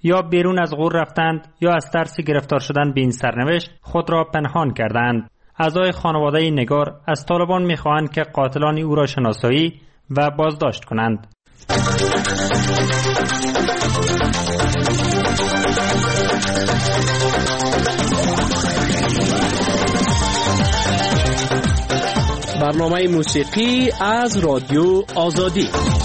یا بیرون از غور رفتند یا از ترس گرفتار شدن به این سرنوشت خود را پنهان کردند. اعضای خانواده نگار از طالبان می‌خواهند که قاتلان او را شناسایی و بازداشت کنند. برنامه موسیقی از رادیو آزادی.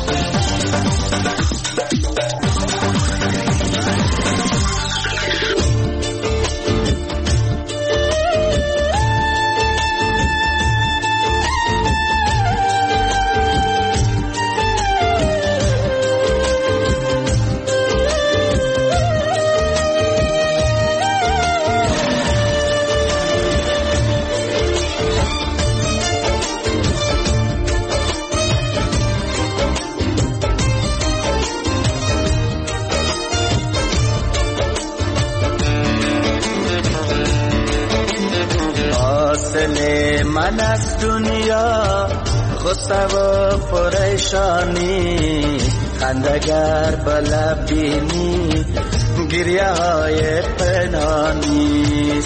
من از دنیا غصه و پریشانی، خندگر به لب بینی گریه های پنهانی.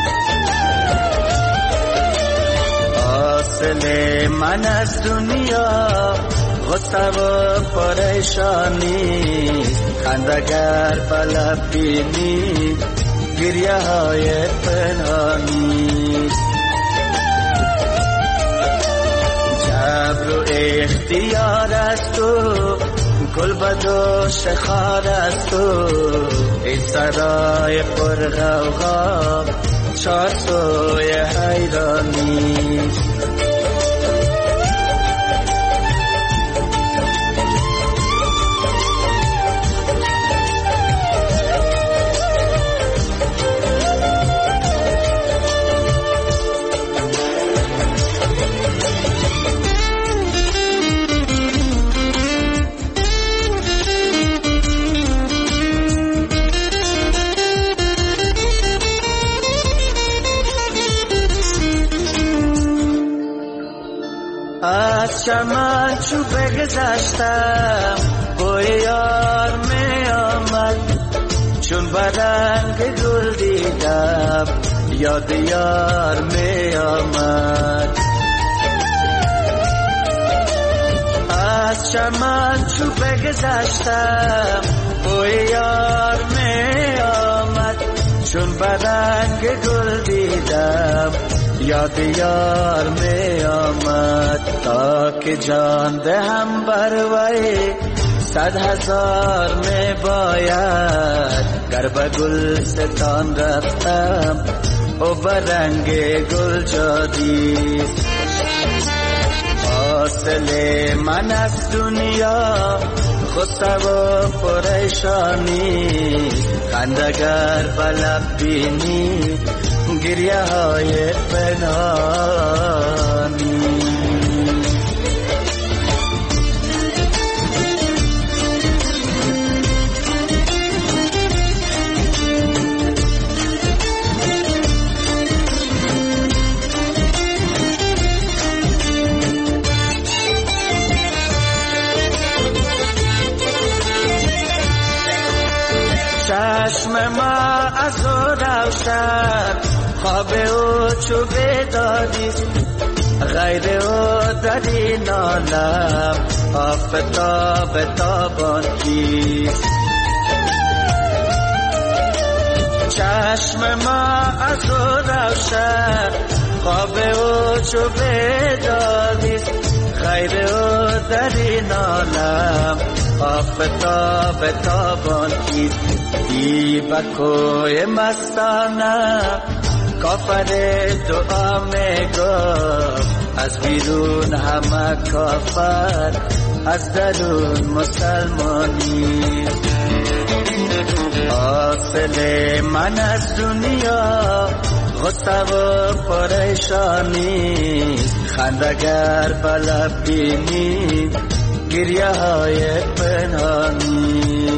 حاصل من از دنیا غصه و پریشانی، خندگر به لب بینی گریه های پنهانی. جبر و اختیار است تو، گل بدوش خار است تو، این سرای پر غوغا چار سوی حیرانی. از چمن چو بگذشتم بوی یار می آمد، چون برنگ گل دیدم یاد یار می آمد. از چمن چو بگذشتم بوی یار می آمد، چون برنگ گل دیدم یاد یار می آمد. تا که جان دهم بر وی 100,000 می باید، گر به گلستان رفتم او برنگ گل جادیست. حاصل من از دنیا غصه و پریشانی، خندگر به لب بینی گریه های پنهانی. چشم ما از او روشن، خواب او چو بیداریست، غیر او در این عالم آفتاب تابان کیست. چشم ما از او روشن، خواب او چو بیداریست، غیر او در این عالم آفتاب تابان کیست. ای بکوی مستانه کافر دعا می گفت، از بیرون همه کافر از درون مسلمانی. حاصل من از دنیا غصه و پریشانی، خندگر به لب بینی گریه های پنهانی.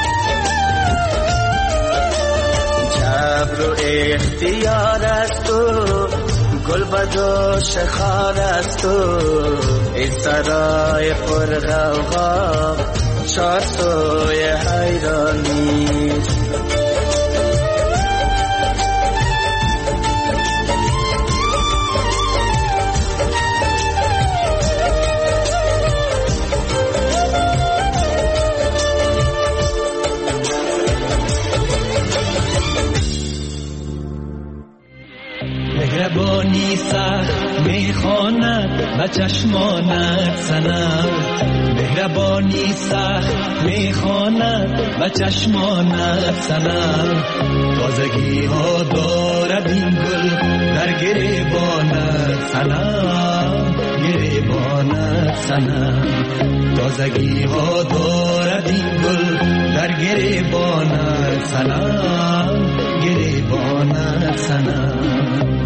جبر و اختیار است تو، گل بدوش خار است تو، این سرای پر غوغا چار سوی حیرانی. مهربانی سخت میخواند و چشمانت سنم، مهربانی سخت میخواند و چشمانت سنم. تازگی ها دارد این گل در گریبانت سنم، گریبانت سنم. تازگی ها دارد این گل در گریبانت سنم، گریبانت سنم.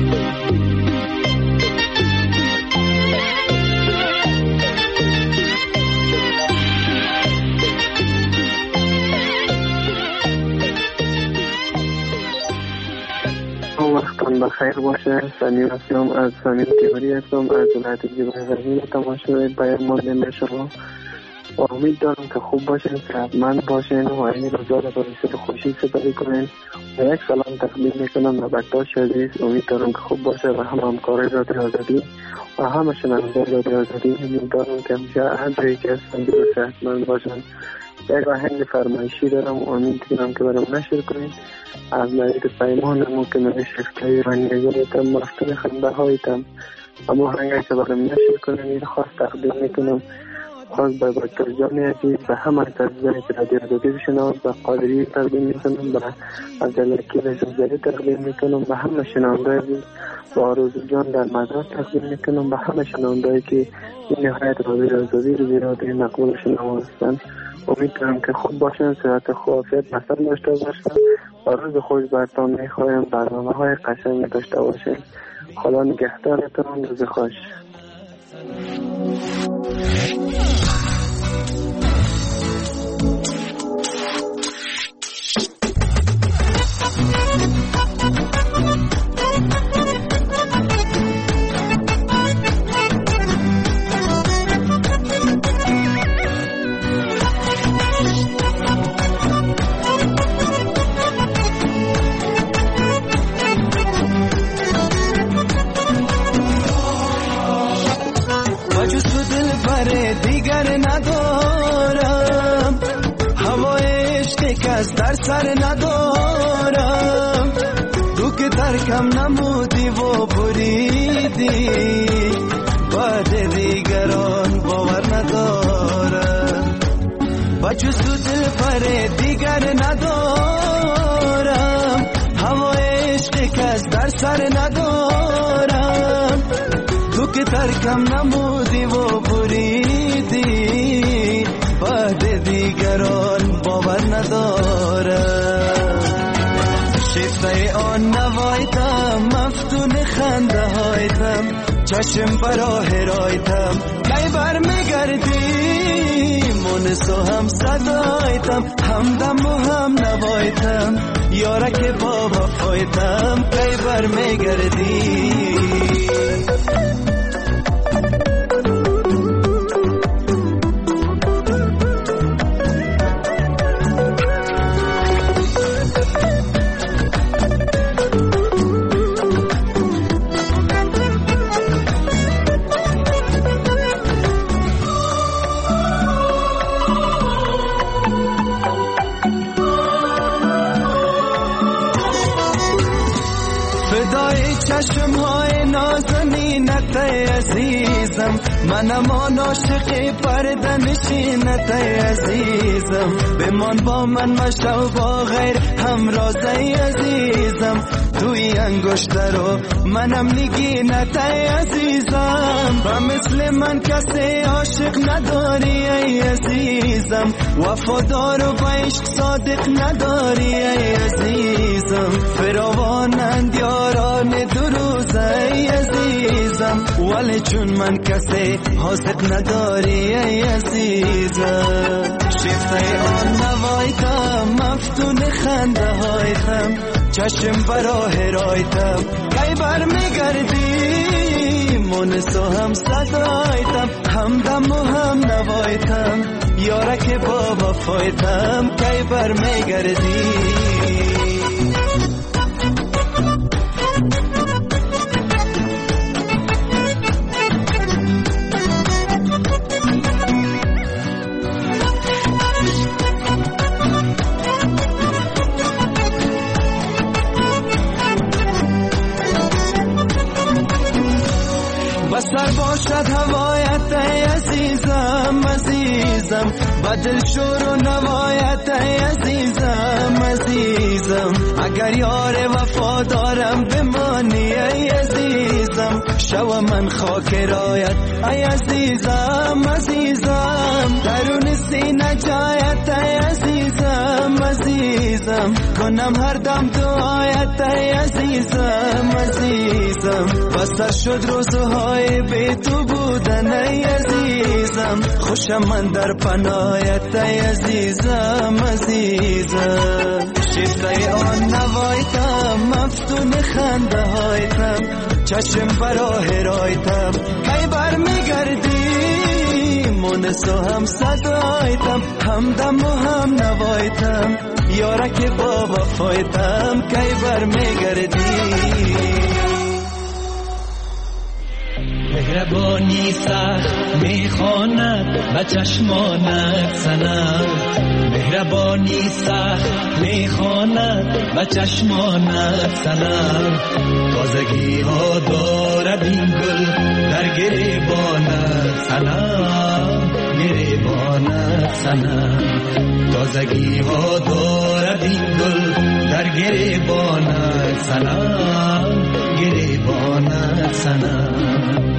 وقتان بخیر باشه. سمیر هستم از سمیر تیوری هستم از ولایت جبران تماشای بیان مانده شما. امید دارم که خوب باشین، صحتمند باشین و این روزا را با بسیار خوشی سپری کنین. و یک سلام تقدیم میکنم به بکتاش عزیز. امید دارم که خوب باشه و همکارای رادیو آزادی و همه شنوندگان رادیو آزادی. امید دارم که همیشه هر جایی که هستن و صحتمند باشن. یک آهنگ فرمایشی دارم و امید دارم که برام نشر کنین. از نوید پیمانم که نوشته رنگیتم مفتون خنده هایتم اما آهنگی که برام نشر کنین این خواست تقدیم میکنم. خواست به بکتر جان عزیز و همه عزیزانی که رادیو آزادی بشنوند و قادری تقدیم میکنم، و عبدالوکیل زلزلی تقدیم میکنم و همه شنوندگان عزیز، و آرزو جان در مدار تقدیم میکنم و همه شنوندگانی که این نهایت رادیو آزادی رو زیراده مقبول شنوا هستند. امید دارم که خوب باشن، صحت خوب عافیت مثل داشته باشن و روز خوش برتان میخوایم برنامه های قشنگ داشته باشین. خدا نگهدارتون، روز خوش. در سر ندارم، تو که ترکم نمودی و بریدی، بعد دیگران باور ندارم. و جز تو دل پر دیگر ندارم، هوای عشق کس در سر ندارم، تو که ترکم نمودی و بریدی، بعد دیگران باور ندارم. شیفته آن نوایتم، مفتون خنده هایتم، چشم برا هرایتم، کی بر میگردی مونسو هم صدایتم، همدم و هم نوایتم، یارک با وفایتم، کی بر میگردی. چشم های نازنینت عزیزم، منم آن عاشق پرده نشینت عزیزم، بمان با من مشو با غیر همراز عزیزم، توی انگشت رو منم نگینت عزیزم، و مثل من کسی عاشق نداری ای عزیزم، وفادار و با عشق صادق نداری ای عزیزم، فراوانند یاران دو روز ای عزیزم، ولی چون من کسی حاصق نداری ای عزیزم. شیفته آن نوایتم، مفتون خنده هایتم، چشم برا هرایتم، کی بر میگردی مونسو هم صدایتم، همدم و هم نوایتم، یارک با وفایتم، کی بر میگردی. باشد هوایت ای عزیزم عزیزم، بدل شور و نوایت ای عزیزم عزیزم، اگر یار وفادارم بمانی ای عزیزم، شو من خاک رایت ای عزیزم عزیزم، درون سینه جایت ای عزیزم عزیزم، کنم هر دم دعایت ای عزیزم عزیزم، بسر شد روزهای بی تو بودن ای عزیزم، خوشم من در پناهت ای عزیزم عزیزم، شیفته آن نوایتم مفتون خنده هایتم، چشم براه رایتم کی بر میگردی، مونس و هم صدایتم، همدم و هم نوایتم، یارک با وفایتم کی بر میگردی. مهربانی سخت میخواند و چشمانت سنم، مهربانی سخت میخواند و چشمانت سنم، تازگی ها دارد این گل در گریبانت سنم، گریبانت سنم، تازگی ها دارد این گل در گریبانت سنم، گریبانت سنم.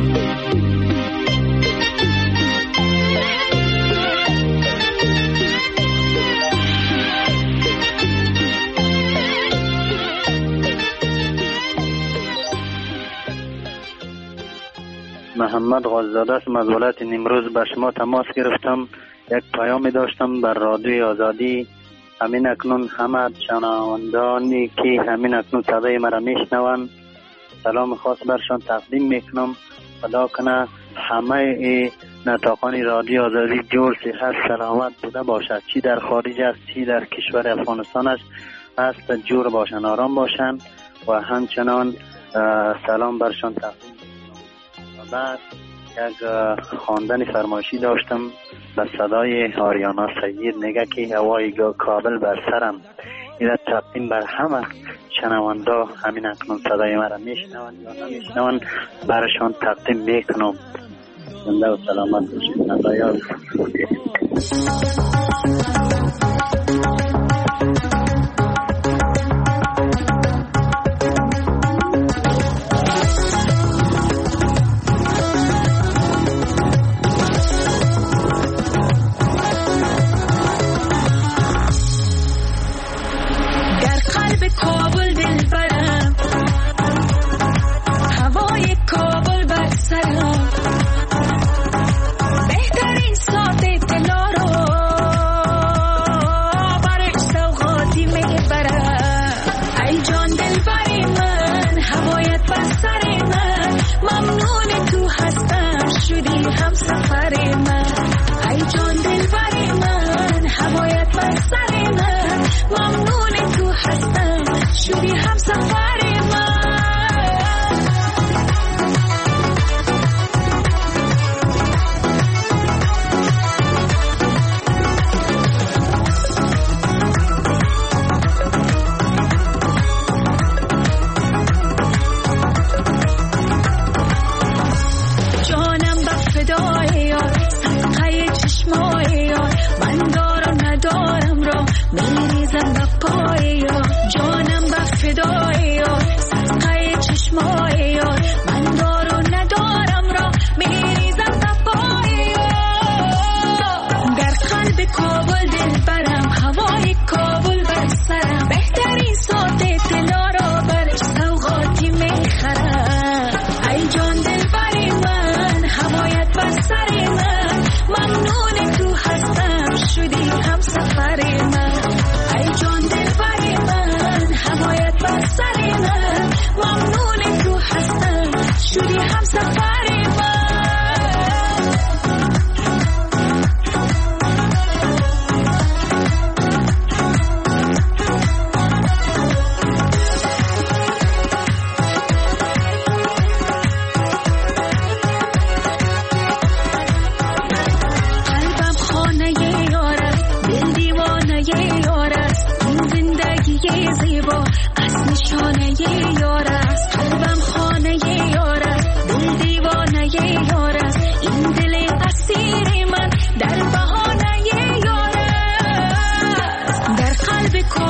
محمد غاززاده است. از ولایت نیمروز به شما تماس گرفتم. یک پیامی داشتم بر رادیوی آزادی. همین اکنون همه شنوندگانی که همین اکنون صدای مرا میشنوند سلام خاص برشان تقدیم میکنم. خدا کنه همه نطاقان رادیو آزادی جور صحت سلامت بوده باشد، چی در خارج است چی در کشور افغانستان است جور باشن، آرام باشن و همچنان سلام برشان تقدیم. بعد یک خواندن فرمایشی داشتم به صدای آریانا سید، میگه که هوای کابل بر سرم. این تقدیم بر همه شنونده همین اکنون صدای مرا میشنوند یا نمیشنوند برشان تقدیم میکنم. زنده و سلامت باشید. نزایاد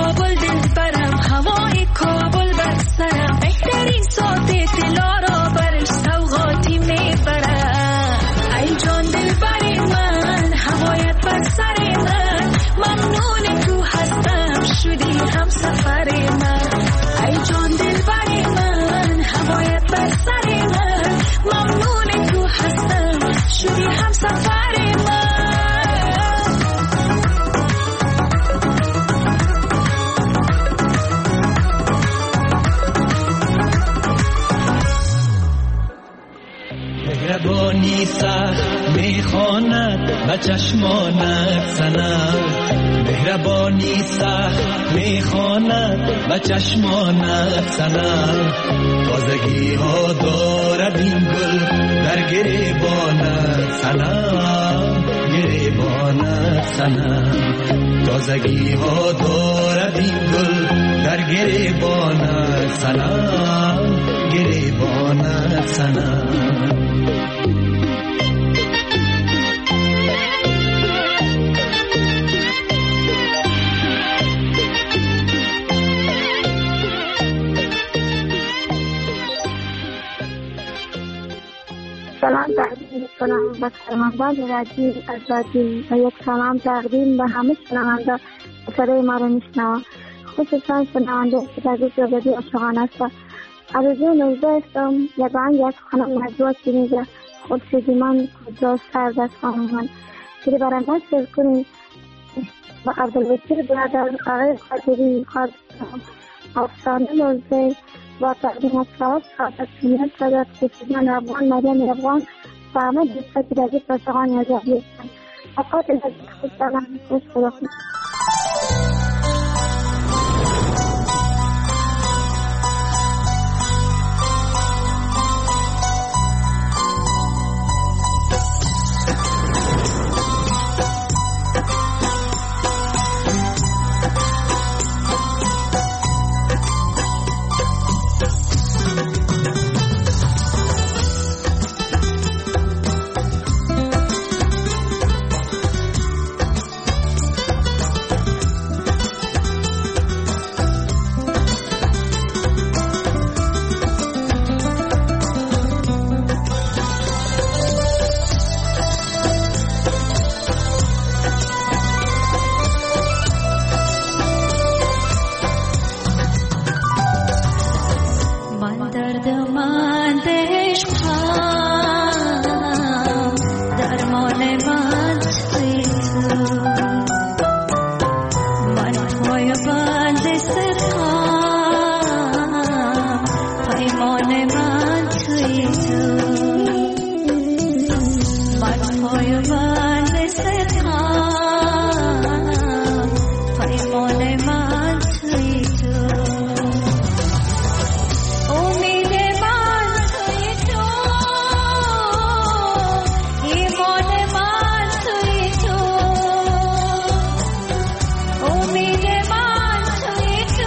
کابل دل برم هوای کابل بر سرم بهترین ساعت دلارا برش سوغاتی میبرم ای جان دل بر من هوایت بر سر من ممنون تو هستم شدی هم سفر من ای جان دل بر من هوایت بر سر من ممنون تو هستم شدی هم سفر من مهربانی سخت میخواند به چشمانت سنم مهربانی سخت میخواند به چشمانت سنم تازگی ها دارد این گل در گریبانت سنم گریبانت سنم تازگی ها دارد این گل در گریبانت سنم گریبانت سنم سلام تقدیم می‌کنم به شنوندگان رادیو آزادی و یک سلام تقدیم به همه شنوندگان که صدای ما را میشنوند خصوصا شنوندگان که در گوش رادیو عاشقانه است. آرزوی 19 هستم یک خانم نجوا که میگه خورشیدی من کجا سرد است خانم من که برای نشر کنیم و عبدالوکیل برادر آقای قادری خواهد افسانه 19 با تقدیم اصلاحات سعادت سمیت صدات کشیدن افغان مریم افغان و همه دوستا که در جیب عاشقان آزادی هستند. اوقات لذیذ خوش سلام خوش خدا خوش. امید من توی تو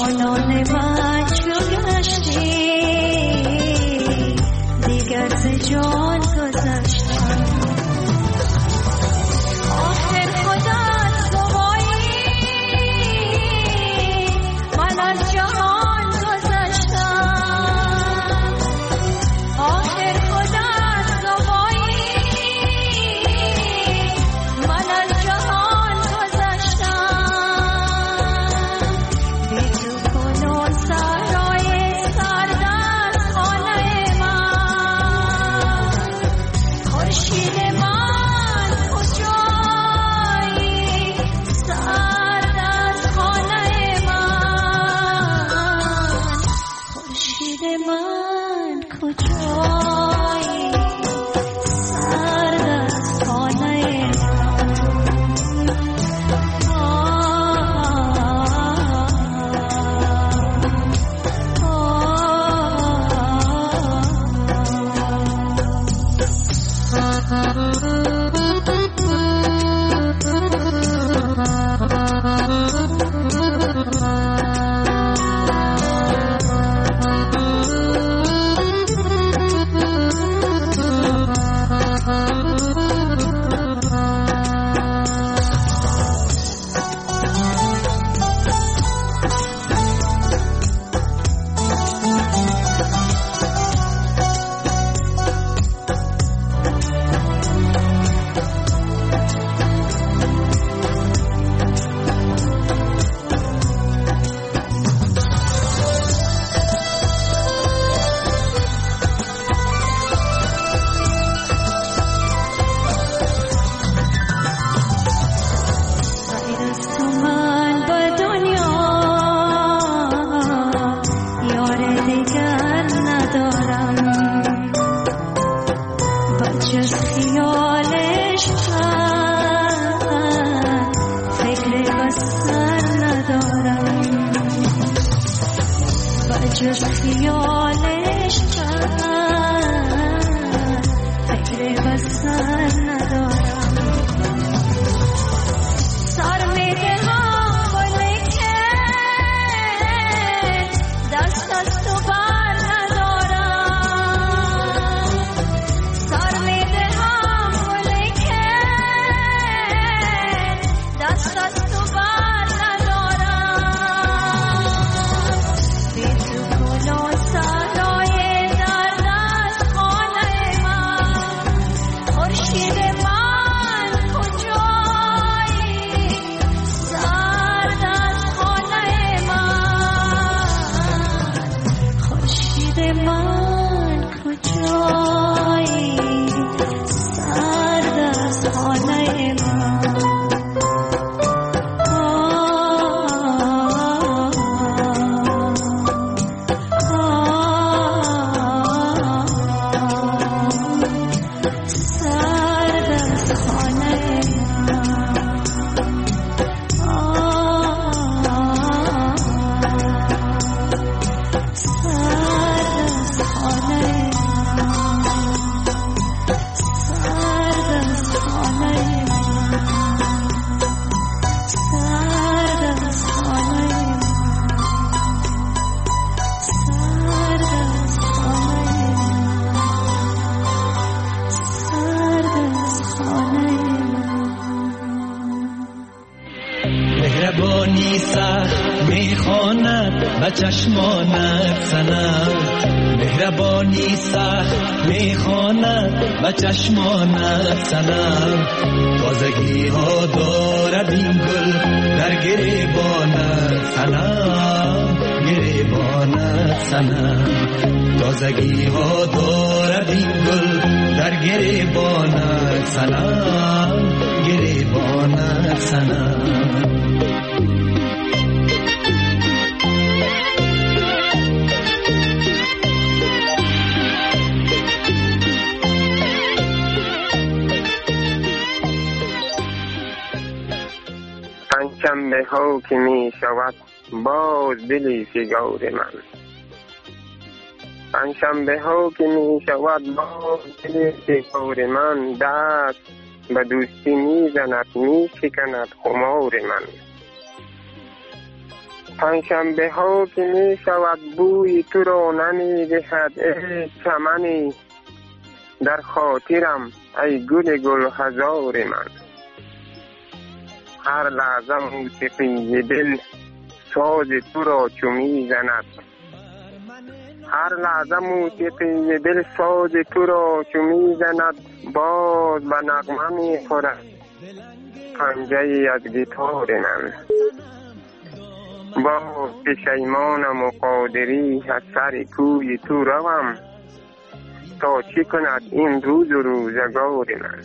جانان من چو گشتی دیگر ز جان گذشتم آخر خودت گوایی من از جهان گذشتم آخر خودت گوایی من از جهان گذشتم بی تو کنون سرای سرد از خانه من خورشید من کجایی سرد از خانه من خورشید من کجایی سرد از خانه جز خیالش فکر بسر ندارم سر میدهم ولیکن دست از تو بر ندارم سر میدهم ولیکن دست از تو بر ندارم بی تو کنون سرای درد از خانه من خورشید من کجایی سرد از خانه من خورشید من کجایی سرد از خانه من مهربانی سخت میخواند و چشمانت سنم مهربانی سخت میخواند و چشمانت سنم تازگی ها دارد این گل در گریبانت سنم گریبانت سنم تازگی ها دارد این گل در گریبانت سنم گریبانت سنم پنجشنبه ها که می شود باز دلی فگار من پنجشنبه ها که می شود باز دلی فگار من دست به دوستی می زند می شکند خمار من پنجشنبه ها که می شود بوی تو را نمی دهد ای چمنی در خاطرم ای گل گل هزار من. هر لحظه موسیقی دل ساز تو را چو می زند، هر لحظه موسیقی دل ساز تو را چو می زند، باز به نغمه می خورد پنجه از گیتار من. باز پشیمانم و قادری از سر کوی تو روم، تا چی کند این روز و روزگار من.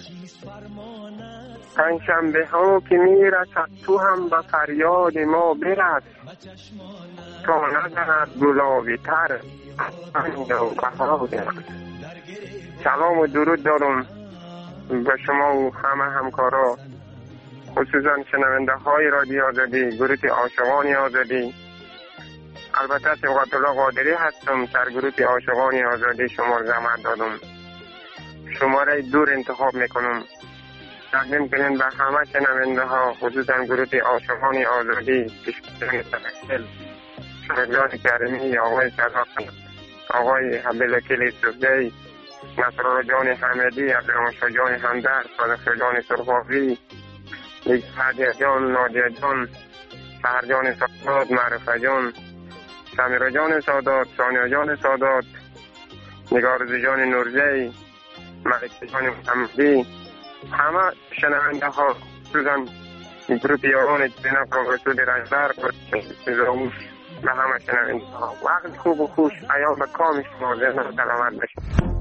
پنجشنبه ها که می رسد تو هم به فریاد ما برس، تا نزند گلابی تر پنج و بهار من. سلام و درود دارم به شما و همه همکارا، خصوصا شنونده های رادیو آزادی، گروه عاشقان آزادی. البته صبغت الله قادری هستم، در گروه عاشقان آزادی شما زحمت دادم، شماره دور انتخاب میکنم. تقدیم کنین به همه شنونده ها، خصوصا گروه عاشقان آزادی، پیشکشان تفصیل شهردار کریمی، آقای صداقت، آقای حبیلکیل سوزی، نصرالله جان حمدی، عبدالرحمن جان همدرد، صادق جان سرخاوی، هدیه جان، نادیه جان، سهر جان سادات، معرفه جان، سمیرا جان سادات، ثانیه جان سادات، نگارزی جان نورزی، ملک جان محمدی، همه شنونده ها، خصوصا گروپ یاران جناب پروفسور رنجبر زاوش، به همه شنونده ها وقت خوب و خوش، ایام به کام شما، زنده سلامت باشید.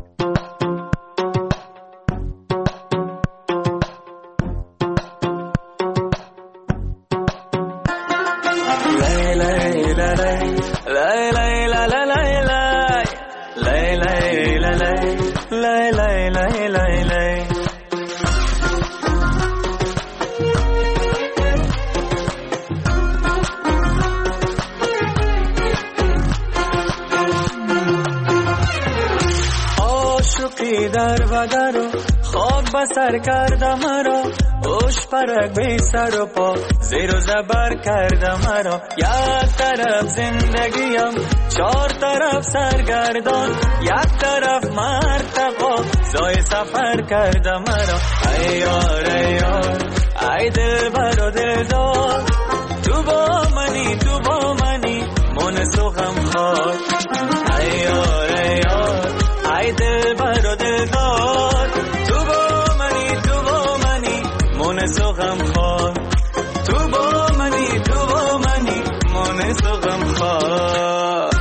در و در و خواب بسر کرده مرا، اوش پرک بی سر و پا زیر و زبر کرده مرا. یک طرف زندگیم، چار طرف سرگردان، یک طرف مرتقا زای سفر کرده مرا. ای یار ای یار ای دل بر و دلدار، تو با منی تو با منی مونس و غمخوار. ای یار ای یار ای دل بر و دلدار، تو با منی مونس و غمخوار. تو با منی مونس و غمخوار.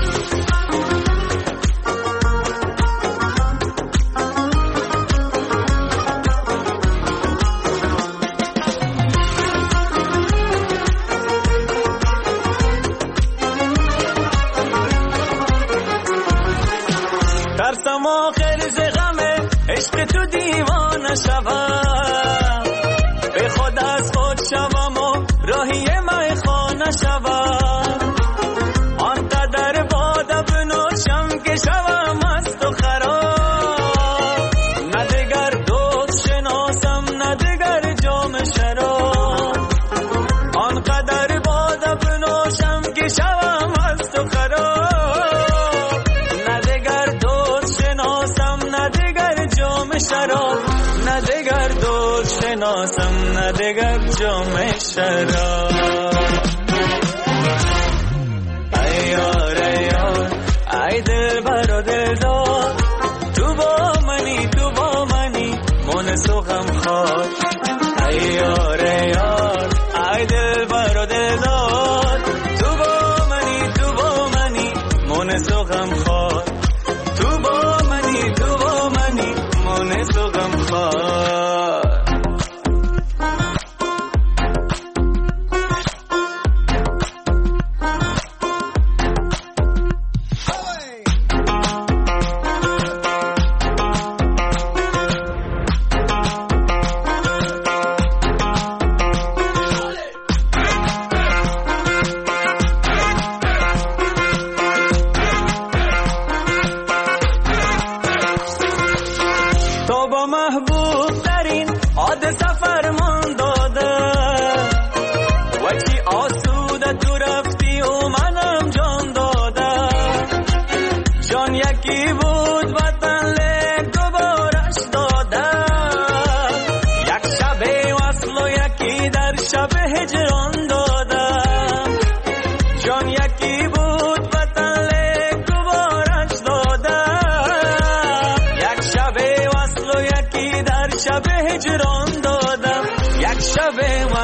ترسم آخر ز غم عشق تو دیوانه شوم، به خود از خود شوم و راهی میخانه شوم. آنقدر باده بنوشم که شوم مست و خراب، نه دگر دوست شناسم نه دگر جام شراب. آنقدر باده بنوشم که شوم مست و خراب، نه دگر دوست شناسم نه دگر جام شراب. نه دگر دوست شناسم نه دگر جام شراب. ای یار ای یار ای دل بر و دلدار، تو با منی مونس و غمخوار. ای یار ای یار ای دل بر و دلدار، تو با منی مونس و غمخوار. تو با منی مونس و غمخوار.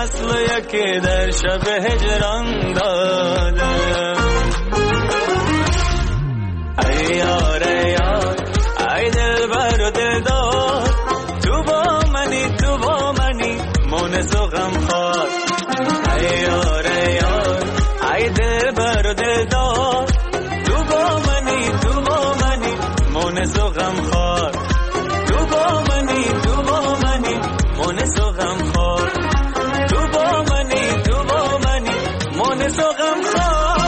وصل و یکی در شب هجران دادم. ای یار ای یار ای دل بر و دل دار، تو با منی مونس و غم خوار. ای یار ای یار ای دل بر و دل دار، تو با منی مونس و غم خوار. تو با منی مونس و غم خوار. تو با منی مونس و غم خوار.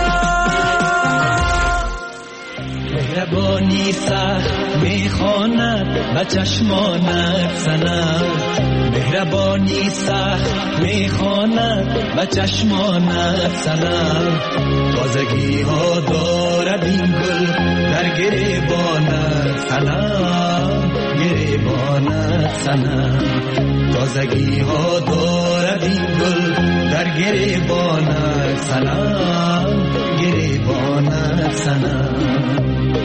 مهربانی سخت میخواند و چشمانت سند، مهربانی سخت میخواند و چشمانت سند. تازگی ها دارد این گل در گریبانت سند، گریبانت سند. تازگی ها دارد این گل در گریبانت سند، گریبانت سند.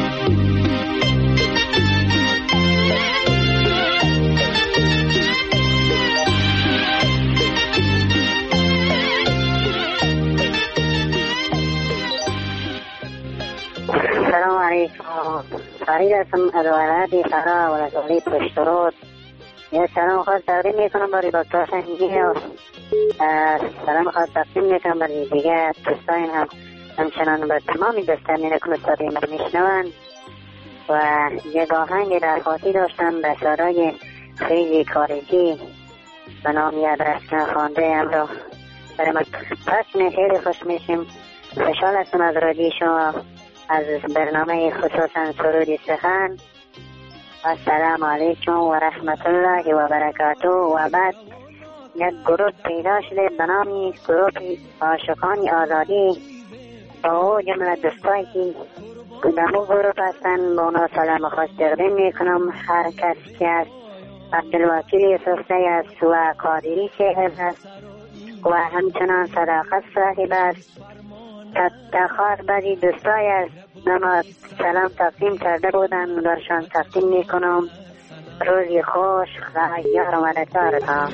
السلام علیکم. فرید هستم از ولایت فرا ولسوالی پشترود. یه سلام خواهد تقدیم میکنم برای دکتر سنگی و سلام خواهد تقدیم میکنم برای دیگه دوستان هم همچنان به تمامی دوستان کلوستاری من میشنوند. و یه آهنگ درخواسی داشتم به صدای خیلی خارجی به نام یادرس خوانده امرو برای ما پس خیلی خوش میشیم. خوشحال هستم از رادیو شما، از برنامه خصوصا سرودی سخن. السلام علیکم و رحمت الله و برکاته. و بعد یک گروه پیدا شده به نام گروه عاشقان آزادی با او جمله دوستایی که در گروه هستن با اونا سلام خاص تقدیم میکنم. هر کس که از عبدالوکیل سفته است و قادری صاحب است و همچنان صداقت صاحب است. تخار بعضی دوستای از نما سلام تقدیم کرده بودن برشان تقدیم میکنم. روزی خوش و یار و مددکارتان.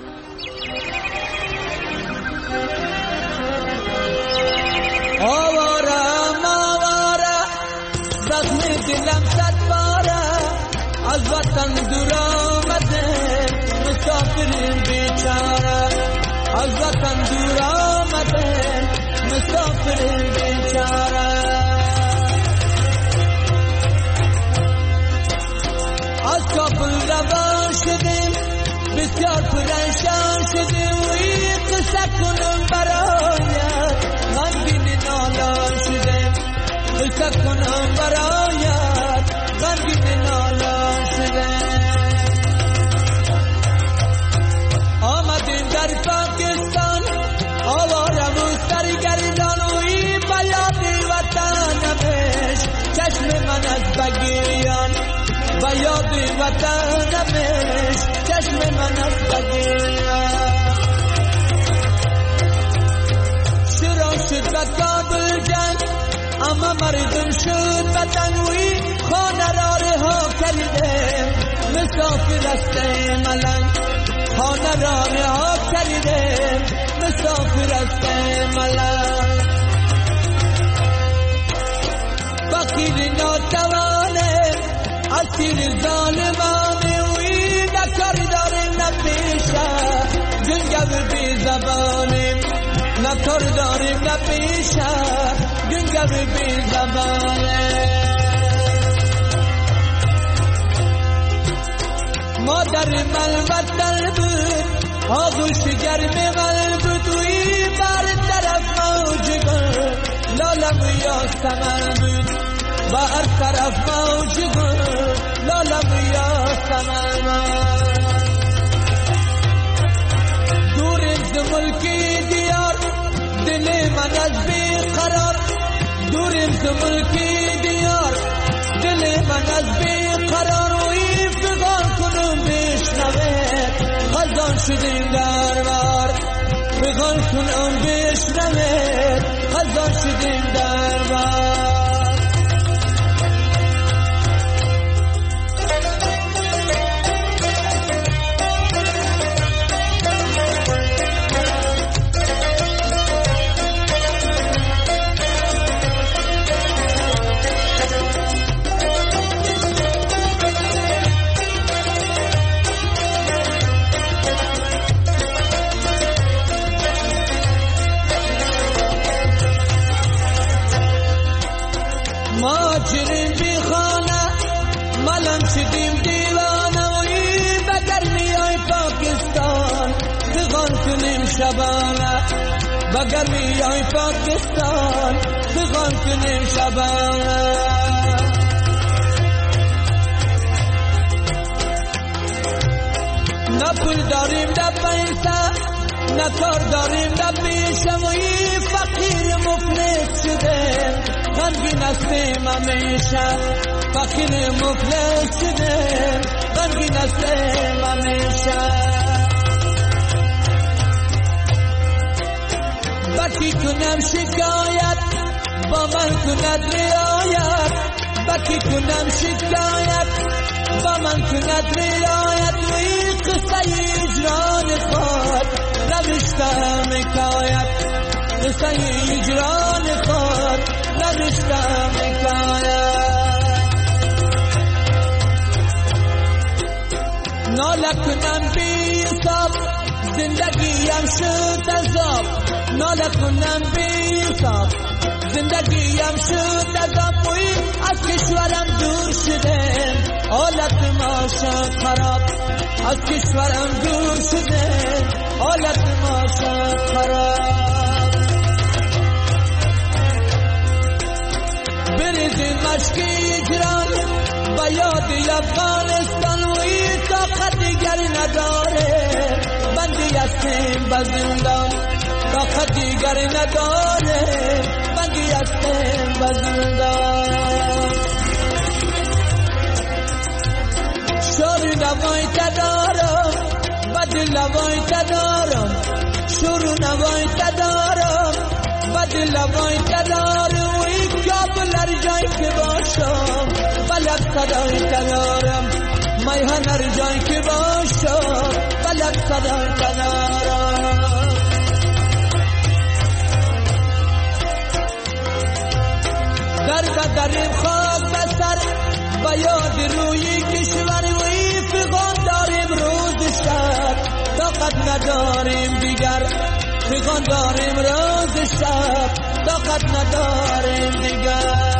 آوارم زخم دلم صد باره، از وطن دور آمده مسافر بیچاره، از وطن دور آمده مسافر بیچاره. از کابل روان شدیم بسیار پرنشان شدیم و این قصه کنم برایت غمگین نالان شدیم، قصه کنم برایت غمگین نالان شدیم. آمدیم در پاکستان آوارم و سرگردان و این بیاد وطنمش چشم من از بگیریان، بیاد وطنمش چشم من از بگیریان. شروع شد به کابل جنگ اما مردم شد بدن و این خانه را رها کرده مسافر است ملنگ، خانه را رها کرده مسافر است ملنگ. فقیر ناتوانه اسیر ظالمانه و این نکار داره نپیشه گنگو بی زبانه، نکار داره نپیشه گنگو بی زبانه. مادر من وطن بود آغوش گرم من بود و این بر طرف موج گل لالم یاسمن بود، بر طرف موج گل لالم یاسمن. دوریم ز ملکی دیار دل من از بیقرار، دوریم ز ملکی دیار دل من از بیقرار و این فغان کنم بشنوه خزان شدیم دربار، فغان کنم بشنوه خزان شدیم دربار. ماجرین بی خانه ملم شدیم دیوانوی بگر میای پاکستان دغان کنیم شبانه بگر میای پاکستان دغان کنیم شبانه نه پول داریم نه پیسه نه کار داریم نه پیشمویی فقیر مفلس شده غمگین هستیم همیشه فقیر مفلس شده غمگین هستیم همیشه بکی کنم شکایت با من کند رعایت بکی کنم شکایت با من کند رعایت وی قصه اجران خود نوشتم حکایت قصه اجران خود نوشتم حکایت ناله کنم بی حساب زندگیم شد عذاب ناله کنم بی حساب زندگیم شد عذاب وی از کشورم دور شده حالت ما شد خراب از کشورم دور شده حالت ما شد خراب بریزیم مشکی ایران با یاد افغانستان وی طاقت دیگری نداره بندی هستیم به زندان طاقت دیگری نداره بندی هستیم به زندان شوری نوای تدارم بدل نوای تدارم شروع نوای تدارم بدل نوای تدارم وی کابل هر جای که باشم بلد صدای تدارم میهن هر جای که باشم بلد صدای تدارم در بدریم خاک بسر با یاد روی کشور وی فغان داریم روز شب طاقت نداریم دیگر فغان داریم روز شب طاقت نداریم دیگر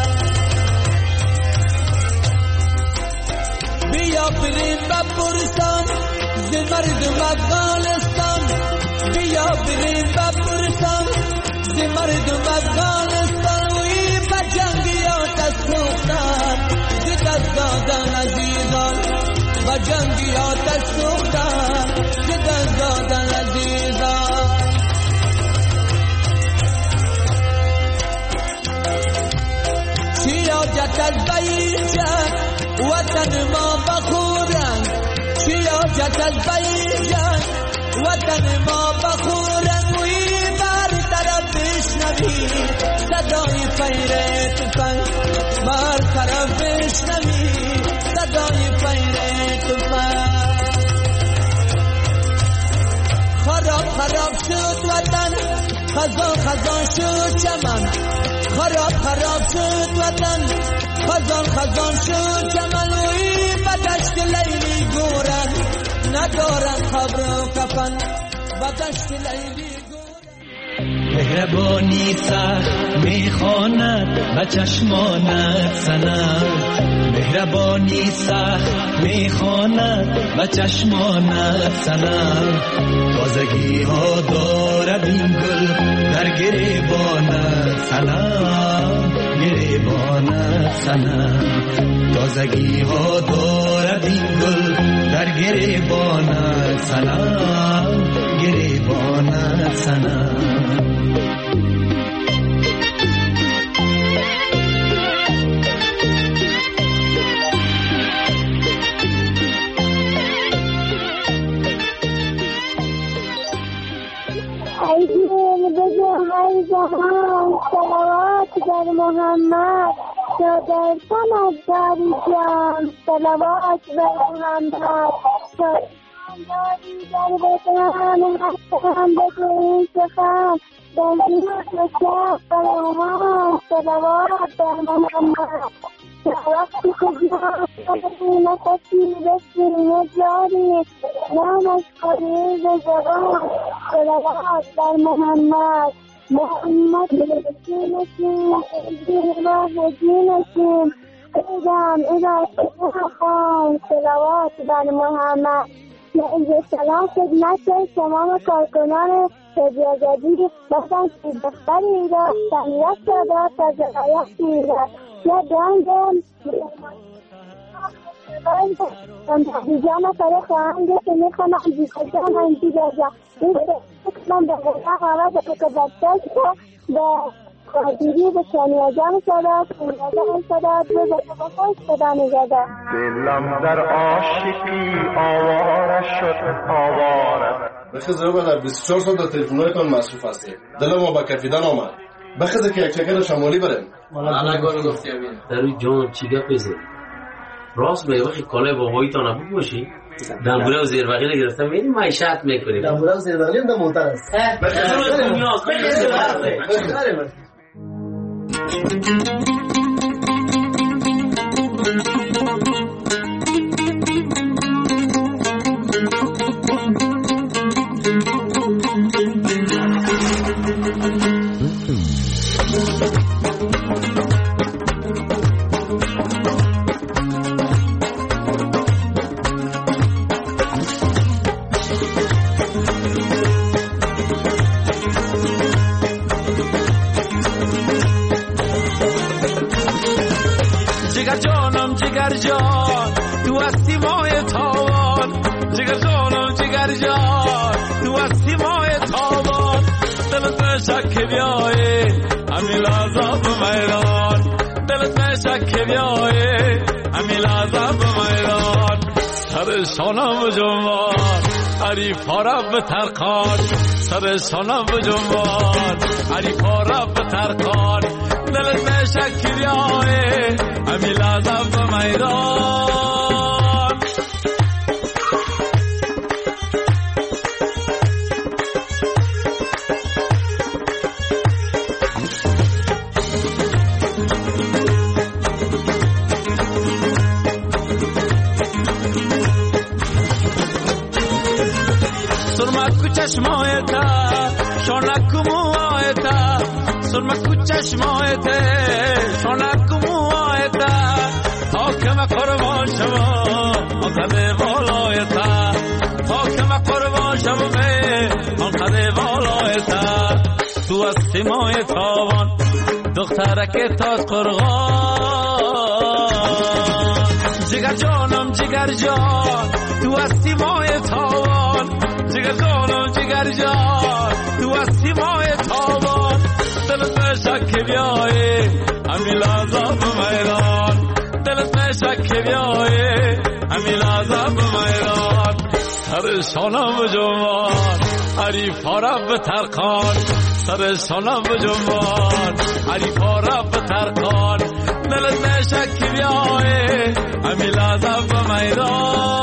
بیا بریم بپرسان ز مردم افغانستان بیا بریم بپرسان ز مردم افغانستان وی با جنگیات سوختن ز دست دادن عزیزان با جنگیات سوختن ز دست دادن عزیزان چی حاجت از بیجن وطن ما بخورن چی حاجت از بیجن وطن ما بخورن وی بر طرف بشنوی صدای فیر تفنگ بر طرف بشنوی صدای فیر تفنگ خراب خراب شد وطن خزان خزان شد چمن خراب خراب شد وطن خزان خزان شد چمن وی بدشت لیلی گورن ندارن خبر و کفن بدشت لیلی مهربانی سخت میخواند و چشمانت سنم مهربانی سخت میخواند و چشمانت سنم تازگی ها دارد این گل در گریبانت سنم گریبانت سنم تازگی ها دارد این گل در گریبانت سنم گریبانت سنم ای دل بجو های جهان صلوات در محمد تا در سمت داری جان صلوات بر محمد تا داری در بطن حسن بگوی سخن در زیاد و شب برمان صلوات بر محمد وقتی که جان نفسی بسیم جاری نامش قریب زبان صلوات بر محمد محمد رسولكم وهدينكم إذا خان صلوات بر محمد. اینجا سلام خدمت تمام کارکنان رادیو آزادی باشن که دختری را تهنیت کرده تا جنایت می‌رد یا دنگم جامعه سره خواهند که میخوانم بیشترم انتی دازم این من به غیره حالا به کبابتش به خواهدیری به شانیازم شده کنیازم شده دو زده خوش شده نگده دلم در عاشقی آواره شد آواره بخزه رو در 24 سال در تلفن‌هایتان مصروف هستیم دلم ما با کفیدن آمد بخزه که یک چکر شمالی بریم حالا گونه گفتی امین در روی جان چی گپ بزن راست میگه وقتی کالای باباییتان هم باشی دنبوله و زیربقی رو گرفتم میدیم معیشت میکنیم دنبوله و زیربقی هم در موتر است جگر جان تو هستی ماه تابان جگر جانم جگر جان تو هستی ماه تابان دلت نشک بیایی همین لحظه به میدان دلت نشک بیایی همین لحظه به میدان سر شانم جنبان عریفا را به ترکان سر شانم جنبان عریفا را به ترکان دلت نشک بیایی همین لحظه به میدان سرمک چشمایتا شانک موایتا سرمک چشمایتا شانک موایتا حاکم قربان شما آنقدر بالایتا حاکم قربان شما آنقدر بالایتا تو هستی مای تاوان دخترک تاج قرغان جگر جانم جگر جان تو هستی مای تاوان جگر جانم جگر جان تو هستی مای تاوان دلت نشک بیایی همین لحظه به میدان دلت نشک بیایی همین لحظه به میدان سر شانم جنبان عریفا را به ترکان سر شانم جنبان عریفا را به ترکان دلت نشک بیایی همین لحظه به میدان